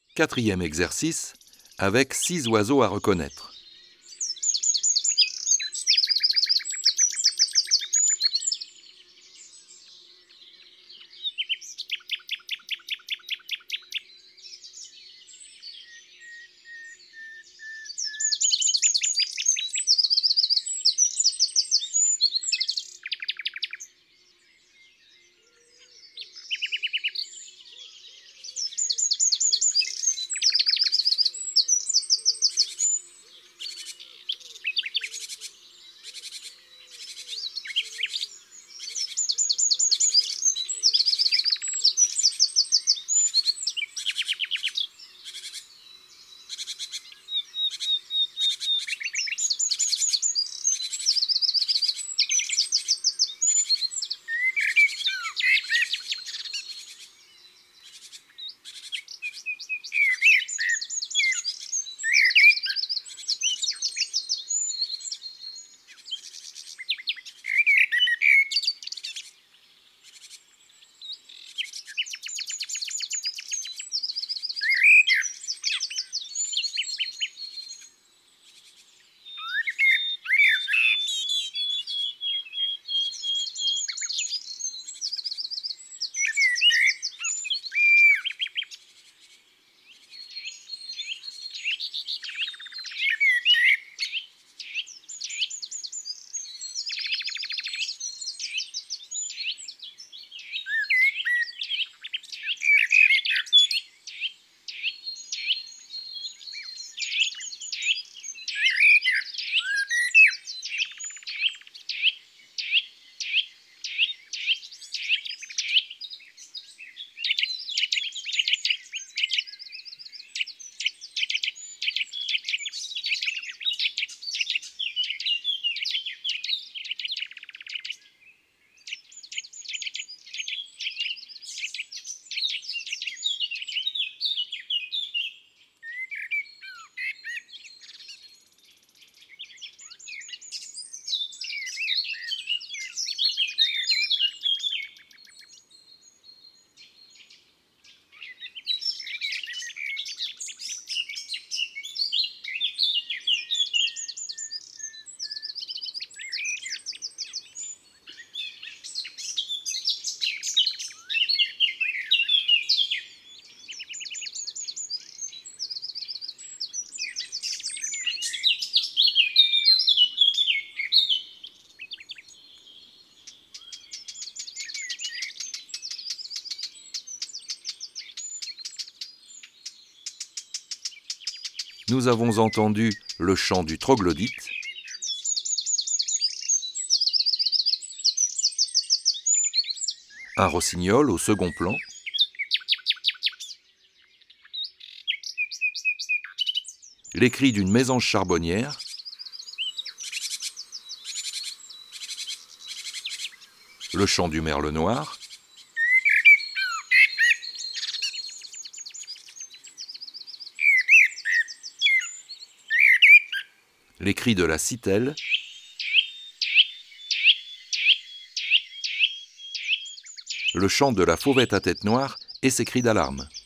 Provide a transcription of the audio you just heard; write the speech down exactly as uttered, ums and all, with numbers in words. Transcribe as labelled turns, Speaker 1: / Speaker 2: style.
Speaker 1: Quatrième exercice, avec six oiseaux à reconnaître. Nous avons entendu le chant du troglodyte, un rossignol au second plan, les cris d'une mésange charbonnière, le chant du merle noir, les cris de la citelle, le chant de la fauvette à tête noire et ses cris d'alarme.